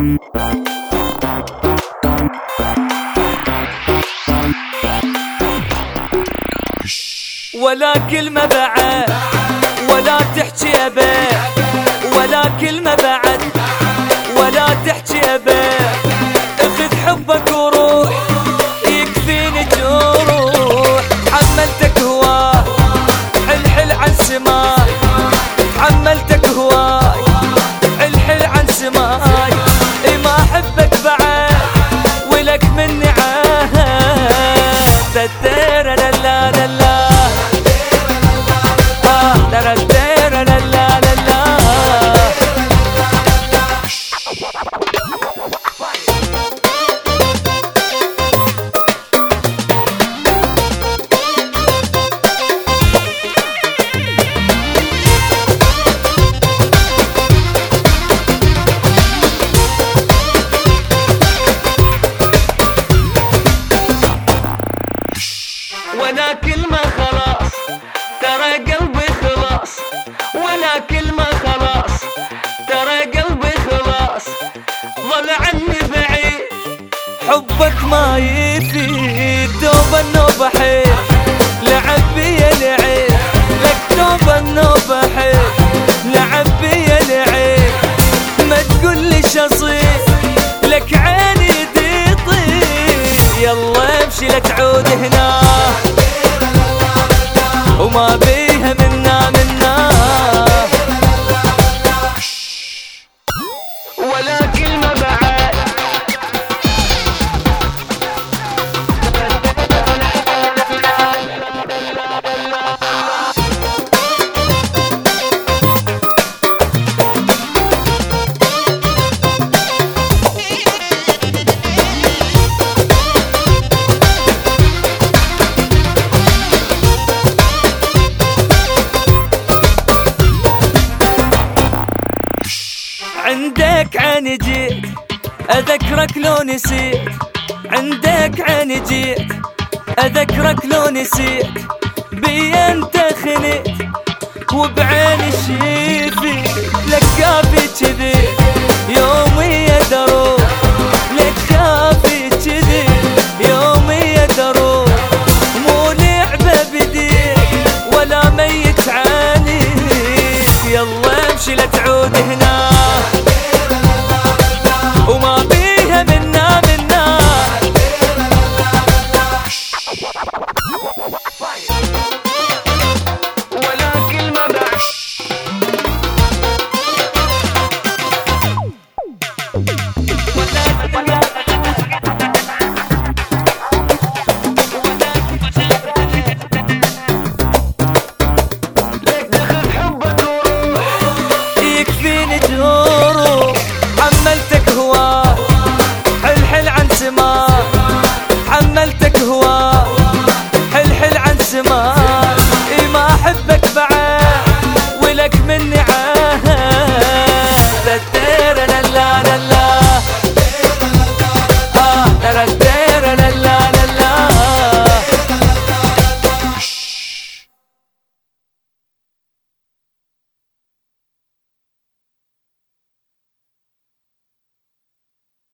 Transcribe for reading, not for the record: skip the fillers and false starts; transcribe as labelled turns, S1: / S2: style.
S1: ولا كلمة بعد ولا تحكي أبد، ولا كلمة بعد ولا تحكي أبد. اخذ حبك وروح يكفيني جروح. حملتك هواي حلحل عن سماي، حملتك هواي حلحل عن سماي. ما احبك بعد ولك مني عهد. تدير لا لا لا ولا كلمة خلاص ترى قلبي خلاص، ولا كلمة خلاص ترى قلبي خلاص. ظل عني بعيد حبك ما يفيد. توبة النوبة حيل لعب بيا العيد، لك توبة النوبة حيل لعب بيا العيد. ما تقولي شصير لك عيني دي طيب. يلا امشي لا تعود هنا وما بيها منا ولا كلمة بعد. عندك عيني جيت أذكرك لو نسيت، عندك عيني جيت أذكرك لو نسيت. بي انت خنيت وبعيني شيفي لك كافي كذي يومي يا دروب. لك كافي كذي يومي يا دروب. مو لعبة بديك ولا ميت عنيك. يلا امشي لا تعود هنا وما بيها منا ولا كلمة بعد. لك تاخذ حبك وروح يكفيني جروح. حملتك هواي حلحل عن سماي، حملتك هواي حلحل عن سماي. ما احبك بعد ولك مني عهد. تدير لا لا لا لا لا لا لا لا